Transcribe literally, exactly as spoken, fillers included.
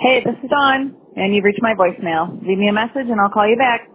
Hey, this is Dawn, and you've reached my voicemail. Leave me a message and I'll call you back.